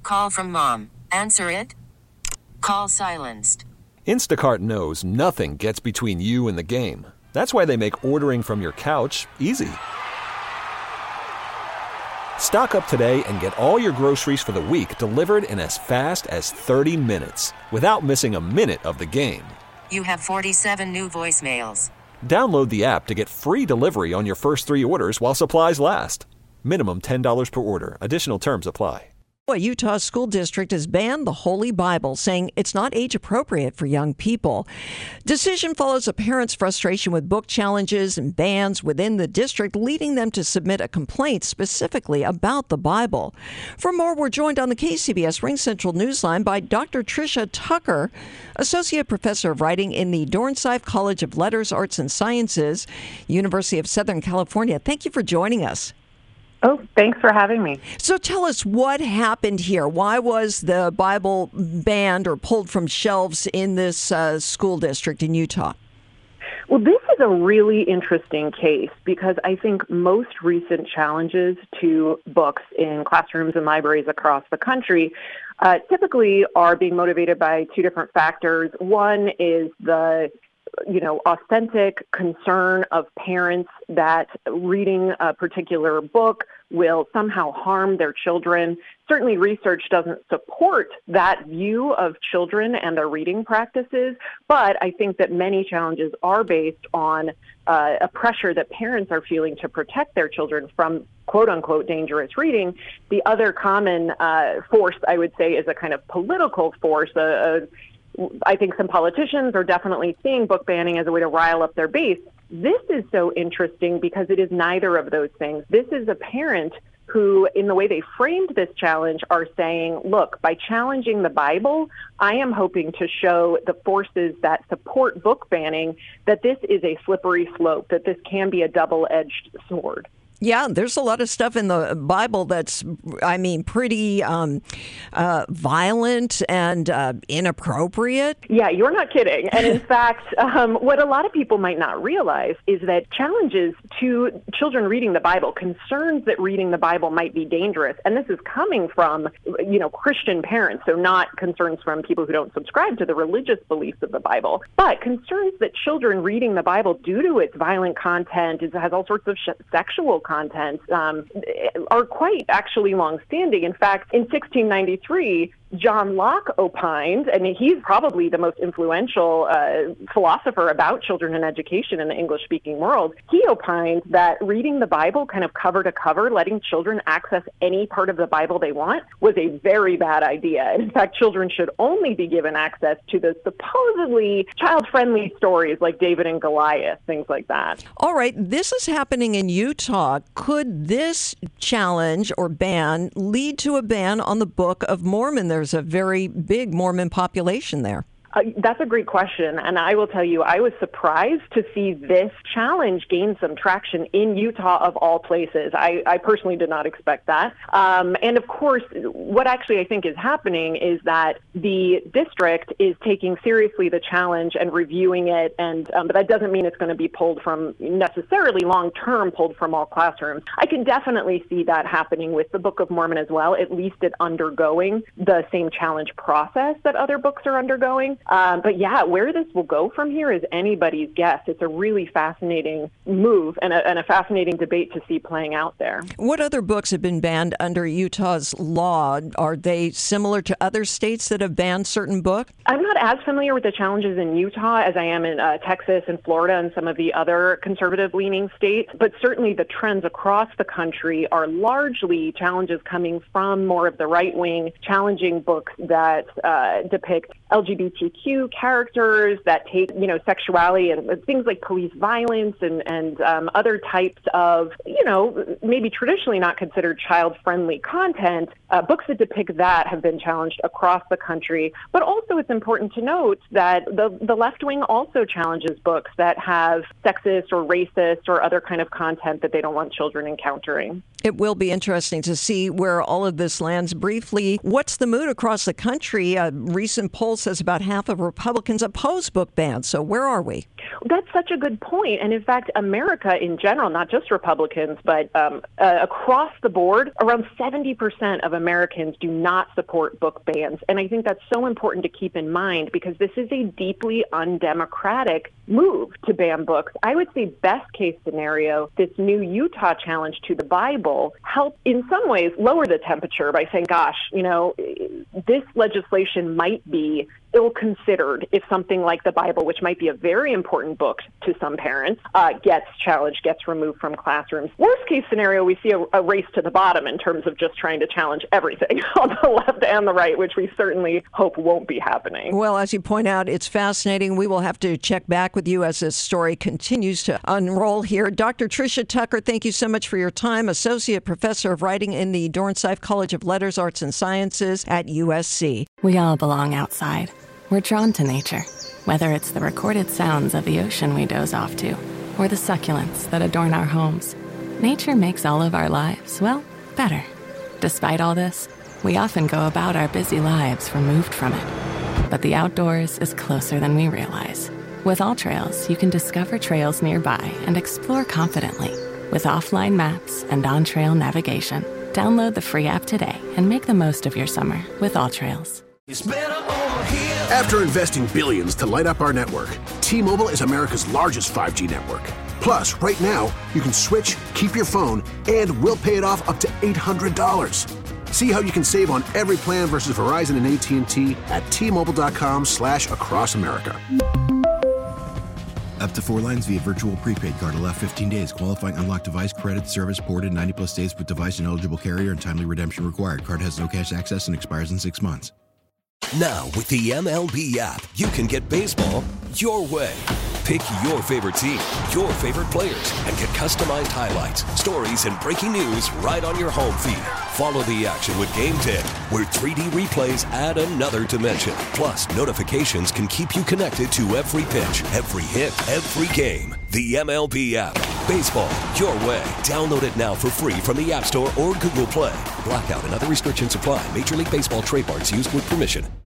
Call from mom. Answer it. Call silenced. Instacart knows nothing gets between you and the game. That's why they make ordering from your couch easy. Stock up today and get all your groceries for the week delivered in as fast as 30 minutes without missing a minute of the game. You have 47 new voicemails. Download the app to get free delivery on your first 3 orders while supplies last. Minimum $10 per order. Additional terms apply. A Utah school district has banned the Holy Bible, saying it's not age appropriate for young people. Decision follows a parent's frustration with book challenges and bans within the district, leading them to submit a complaint specifically about the Bible. For more, we're joined on the KCBS RingCentral Newsline by Dr. Tricia Tucker, Associate Professor of Writing in the Dornsife College of Letters, Arts, and Sciences, University of Southern California. Thank you for joining us. Oh, thanks for having me. So tell us what happened here. Why was the Bible banned or pulled from shelves in this school district in Utah? Well, this is a really interesting case because I think most recent challenges to books in classrooms and libraries across the country typically are being motivated by 2 different factors. One is the authentic concern of parents that reading a particular book will somehow harm their children. Certainly research doesn't support that view of children and their reading practices, but I think that many challenges are based on a pressure that parents are feeling to protect their children from quote-unquote dangerous reading. The other common force, I would say, is a kind of political force. I think some politicians are definitely seeing book banning as a way to rile up their base. This is so interesting because it is neither of those things. This is a parent who, in the way they framed this challenge, are saying, look, by challenging the Bible, I am hoping to show the forces that support book banning that this is a slippery slope, that this can be a double-edged sword. Yeah, there's a lot of stuff in the Bible that's, pretty violent and inappropriate. Yeah, you're not kidding. And in fact, what a lot of people might not realize is that challenges to children reading the Bible, concerns that reading the Bible might be dangerous, and this is coming from, Christian parents, so not concerns from people who don't subscribe to the religious beliefs of the Bible, but concerns that children reading the Bible, due to its violent content, it has all sorts of sexual content, are quite actually long-standing. In fact, in 1693, John Locke opined, and he's probably the most influential philosopher about children and education in the English-speaking world. He opined that reading the Bible kind of cover to cover, letting children access any part of the Bible they want, was a very bad idea. In fact, children should only be given access to the supposedly child-friendly stories like David and Goliath, things like that. All right, this is happening in Utah. Could this challenge or ban lead to a ban on the Book of Mormon? There's a very big Mormon population there. That's a great question, and I will tell you, I was surprised to see this challenge gain some traction in Utah of all places. I personally did not expect that. And of course, what actually I think is happening is that the district is taking seriously the challenge and reviewing it, and but that doesn't mean it's going to be pulled from, necessarily long-term pulled from all classrooms. I can definitely see that happening with the Book of Mormon as well, at least it undergoing the same challenge process that other books are undergoing. But yeah, where this will go from here is anybody's guess. It's a really fascinating move and a fascinating debate to see playing out there. What other books have been banned under Utah's law? Are they similar to other states that have banned certain books? I'm not as familiar with the challenges in Utah as I am in Texas and Florida and some of the other conservative-leaning states, but certainly the trends across the country are largely challenges coming from more of the right wing, challenging books that depict LGBTQ characters, that take, sexuality and things like police violence and other types of, maybe traditionally not considered child-friendly content. Books that depict that have been challenged across the country. But also it's important to note that the left wing also challenges books that have sexist or racist or other kind of content that they don't want children encountering. It will be interesting to see where all of this lands. Briefly, what's the mood across the country? A recent poll says about half half of Republicans oppose book bans. So where are we? That's such a good point. And in fact, America in general, not just Republicans, but across the board, around 70% of Americans do not support book bans. And I think that's so important to keep in mind because this is a deeply undemocratic move to ban books. I would say best case scenario, this new Utah challenge to the Bible helped in some ways lower the temperature by saying, gosh, this legislation might be ill-considered if something like the Bible, which might be a very important book to some parents, gets challenged, gets removed from classrooms. Worst case scenario, we see a race to the bottom in terms of just trying to challenge everything on the left and the right, which we certainly hope won't be happening. Well, as you point out, it's fascinating. We will have to check back with you as this story continues to unroll here. Dr. Tricia Tucker, thank you so much for your time. Associate Professor of Writing in the Dornsife College of Letters, Arts, and Sciences at USC. We all belong outside. We're drawn to nature, whether it's the recorded sounds of the ocean we doze off to, or the succulents that adorn our homes. Nature makes all of our lives, well, better. Despite all this, we often go about our busy lives removed from it. But the outdoors is closer than we realize. With AllTrails, you can discover trails nearby and explore confidently. With offline maps and on-trail navigation, download the free app today and make the most of your summer with AllTrails. After investing billions to light up our network, T-Mobile is America's largest 5G network. Plus, right now, you can switch, keep your phone, and we'll pay it off up to $800. See how you can save on every plan versus Verizon and AT&T at T-Mobile.com/across America. Up to 4 lines via virtual prepaid card. Allow 15 days. Qualifying unlocked device credit service ported 90-plus days with device and eligible carrier and timely redemption required. Card has no cash access and expires in 6 months. Now, with the MLB app, you can get baseball your way. Pick your favorite team, your favorite players, and get customized highlights, stories, and breaking news right on your home feed. Follow the action with Game 10, where 3D replays add another dimension. Plus, notifications can keep you connected to every pitch, every hit, every game. The MLB app. Baseball your way. Download it now for free from the App Store or Google Play. Blackout and other restrictions apply. Major League Baseball trademarks used with permission.